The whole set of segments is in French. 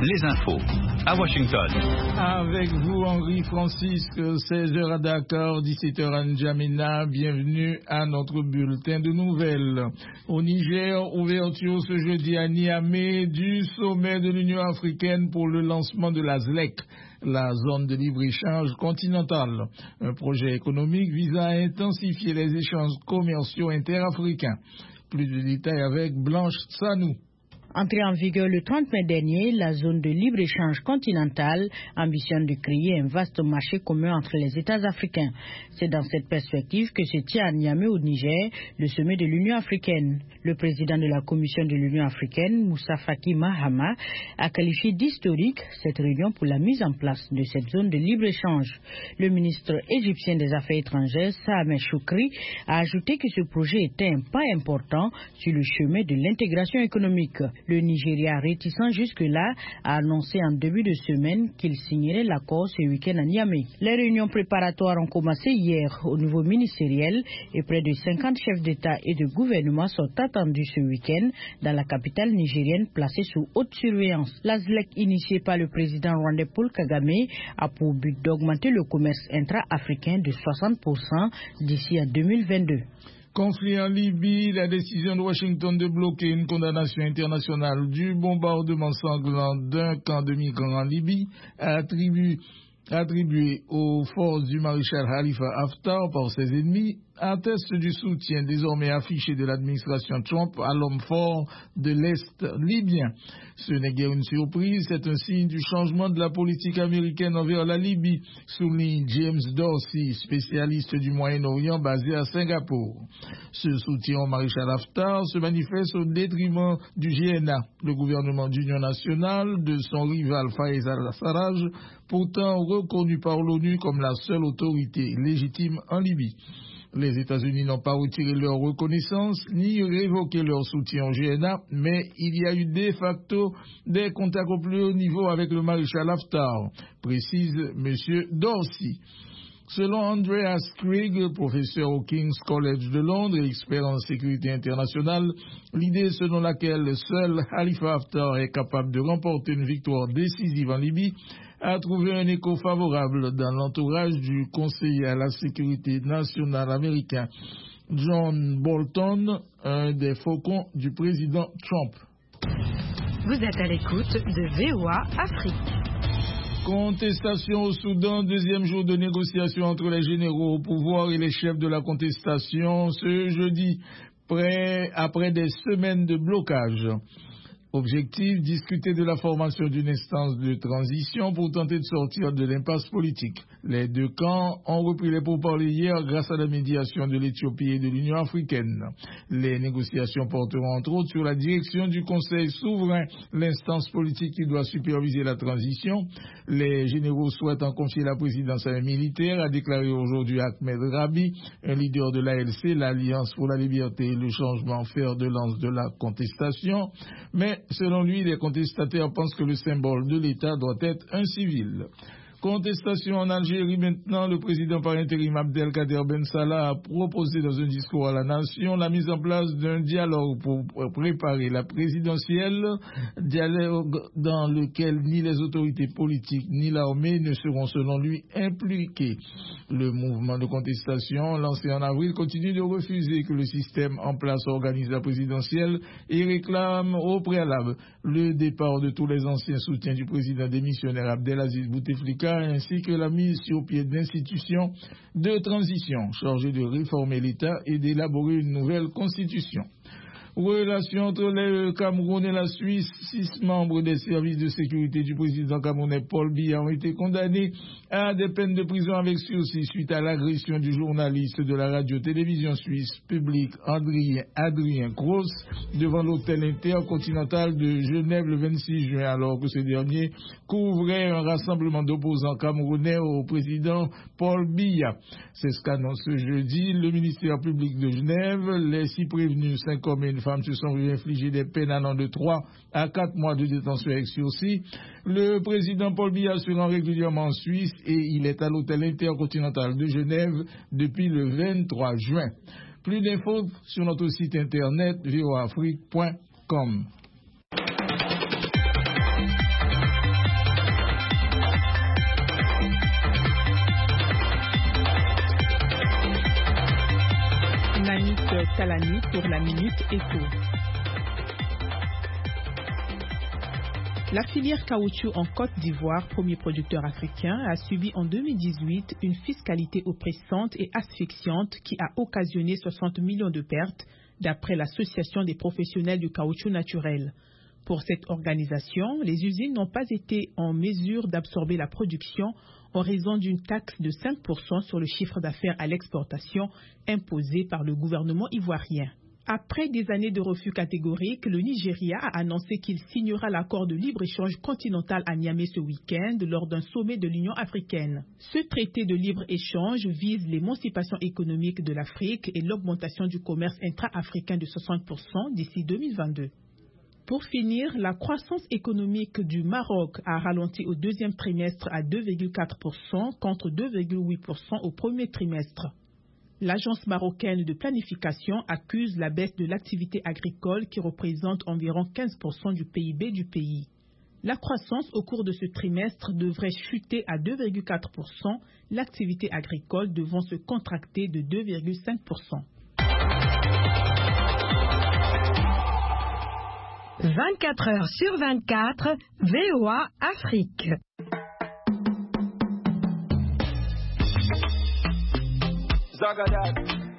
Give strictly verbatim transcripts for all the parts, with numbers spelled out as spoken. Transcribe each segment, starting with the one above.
les infos à Washington. Avec vous, Henri Francisque, seize heures à Dakar, dix-sept heures à N'Djamena. Bienvenue à notre bulletin de nouvelles. Au Niger, ouverture ce jeudi à Niamey du sommet de l'Union africaine pour le lancement de la Z L E C, la zone de libre-échange continentale, un projet économique visant à intensifier les échanges commerciaux interafricains. Plus de détails avec Blanche Sanou. Entrée en vigueur le trente mai dernier, la zone de libre-échange continentale ambitionne de créer un vaste marché commun entre les États africains. C'est dans cette perspective que se tient à Niamey au Niger le sommet de l'Union africaine. Le président de la Commission de l'Union africaine, Moussa Faki Mahama, a qualifié d'historique cette réunion pour la mise en place de cette zone de libre-échange. Le ministre égyptien des Affaires étrangères, Saameh Choukri, a ajouté que ce projet était un pas important sur le chemin de l'intégration économique. Le Nigeria, réticent jusque-là, a annoncé en début de semaine qu'il signerait l'accord ce week-end à Niamey. Les réunions préparatoires ont commencé hier au niveau ministériel et près de cinquante chefs d'État et de gouvernement sont attendus ce week-end dans la capitale nigérienne placée sous haute surveillance. La Z L E C, initiée par le président rwandais Paul Kagame, a pour but d'augmenter le commerce intra-africain de soixante pour cent d'ici à deux mille vingt-deux. Conflit en Libye, la décision de Washington de bloquer une condamnation internationale du bombardement sanglant d'un camp de migrants en Libye attribué, attribué aux forces du maréchal Khalifa Haftar par ses ennemis atteste du soutien désormais affiché de l'administration Trump à l'homme fort de l'Est libyen. Ce n'est guère une surprise, c'est un signe du changement de la politique américaine envers la Libye, souligne James Dorsey, spécialiste du Moyen-Orient basé à Singapour. Ce soutien au maréchal Haftar se manifeste au détriment du G N A, le gouvernement d'union nationale, de son rival Fayez al-Sarraj, pourtant reconnu par l'ONU comme la seule autorité légitime en Libye. Les États-Unis n'ont pas retiré leur reconnaissance ni révoqué leur soutien au G N A, mais il y a eu de facto des contacts au plus haut niveau avec le maréchal Haftar, précise M. Dorsey. Selon Andreas Krieg, professeur au King's College de Londres et expert en sécurité internationale, l'idée selon laquelle seul Khalifa Haftar est capable de remporter une victoire décisive en Libye a trouvé un écho favorable dans l'entourage du conseiller à la sécurité nationale américain John Bolton, un des faucons du président Trump. Vous êtes à l'écoute de V O A Afrique. Contestation au Soudan, deuxième jour de négociation entre les généraux au pouvoir et les chefs de la contestation ce jeudi, près, après des semaines de blocage. Objectif, discuter de la formation d'une instance de transition pour tenter de sortir de l'impasse politique. Les deux camps ont repris les pourparlers hier grâce à la médiation de l'Éthiopie et de l'Union africaine. Les négociations porteront entre autres sur la direction du Conseil souverain, l'instance politique qui doit superviser la transition. Les généraux souhaitent en confier la présidence à un militaire, a déclaré aujourd'hui Ahmed Rabi, un leader de l'A L C, l'Alliance pour la liberté et le changement, fer de lance de la contestation. Mais selon lui, les contestataires pensent que le symbole de l'État doit être un civil. Contestation en Algérie maintenant, le président par intérim Abdelkader Ben Salah a proposé dans un discours à la nation la mise en place d'un dialogue pour préparer la présidentielle, dialogue dans lequel ni les autorités politiques ni l'armée ne seront selon lui impliqués. Le mouvement de contestation lancé en avril continue de refuser que le système en place organise la présidentielle et réclame au préalable le départ de tous les anciens soutiens du président démissionnaire Abdelaziz Bouteflika ainsi que la mise sur pied d'institutions de transition chargées de réformer l'État et d'élaborer une nouvelle constitution. Relations entre le Cameroun et la Suisse, six membres des services de sécurité du président camerounais Paul Biya ont été condamnés à des peines de prison avec sursis suite à l'agression du journaliste de la radio-télévision suisse publique Adrien, Adrien Gross devant l'hôtel intercontinental de Genève le vingt-six juin, alors que ce dernier couvrait un rassemblement d'opposants camerounais au président Paul Biya. C'est ce qu'annonce ce jeudi le ministère public de Genève. Les six prévenus, cinq hommes et une femme, se sont vus infliger des peines allant de trois à quatre mois de détention avec sursis. Le président Paul Biya se rend régulièrement en Suisse et il est à l'hôtel intercontinental de Genève depuis le vingt-trois juin. Plus d'infos sur notre site internet v o afrique point com. Tchani pour la Minute Éco. La filière caoutchouc en Côte d'Ivoire, premier producteur africain, a subi en deux mille dix-huit une fiscalité oppressante et asphyxiante qui a occasionné soixante millions de pertes, d'après l'Association des professionnels du caoutchouc naturel. Pour cette organisation, les usines n'ont pas été en mesure d'absorber la production en raison d'une taxe de cinq pour cent sur le chiffre d'affaires à l'exportation imposée par le gouvernement ivoirien. Après des années de refus catégoriques, le Nigeria a annoncé qu'il signera l'accord de libre-échange continental à Niamey ce week-end lors d'un sommet de l'Union africaine. Ce traité de libre-échange vise l'émancipation économique de l'Afrique et l'augmentation du commerce intra-africain de soixante pour cent d'ici deux mille vingt-deux. Pour finir, la croissance économique du Maroc a ralenti au deuxième trimestre à deux virgule quatre pour cent contre deux virgule huit pour cent au premier trimestre. L'agence marocaine de planification accuse la baisse de l'activité agricole qui représente environ quinze pour cent du P I B du pays. La croissance au cours de ce trimestre devrait chuter à deux virgule quatre pour cent, l'activité agricole devant se contracter de deux virgule cinq pour cent. vingt-quatre heures sur vingt-quatre, V O A Afrique. Zagadat,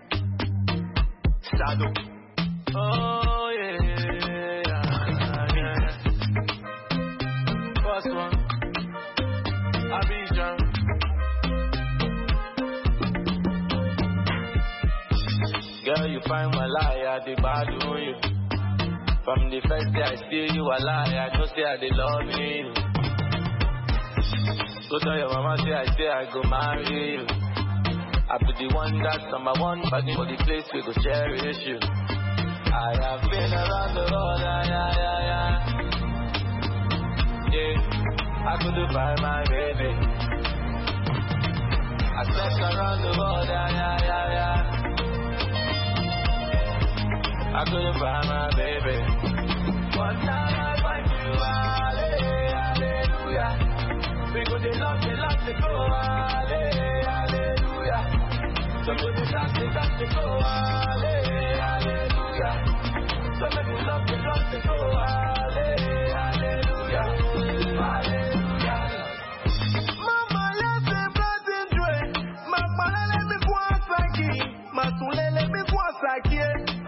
Sado. Oh yeah, yeah, yeah. First one, Abidjan. Girl, you find my lie, I did bad on you. From the first day I see you a lie, I know say I did love you. Go tell your mama say I say I go marry you. I be the one that's number one, but for the place we go cherish you. I have been around the world, yeah, yeah, yeah, yeah. Yeah, I couldn't find my baby. I slept around the world, yeah, yeah, yeah, yeah. I couldn't find my baby. One time I find you, hallelujah. We go the love, the love, the go, hallelujah. So make me dance, the dance, the go, hallelujah. So make me love, the love, the go, hallelujah. Hallelujah. Mama, let's say blessing joy. Mama, let me go and thank you. Masule, let me go and thank you.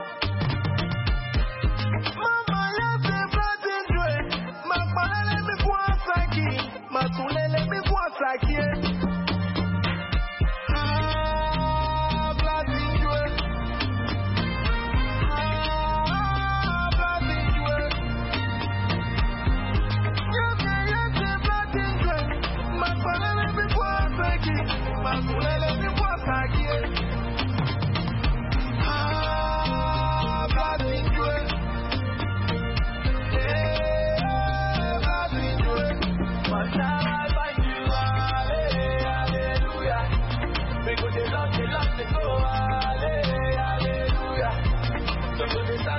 Masulele mi kwa sakie. Ah, Bladinjwe. Ah, Bladinjwe. Yese, yese, Bladinjwe. Masulele mi kwa sakie. Masulele mi kwa sakie. Ah, Bladinjwe.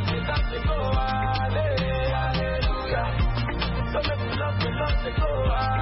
Hallelujah. So let me love, me love, me go.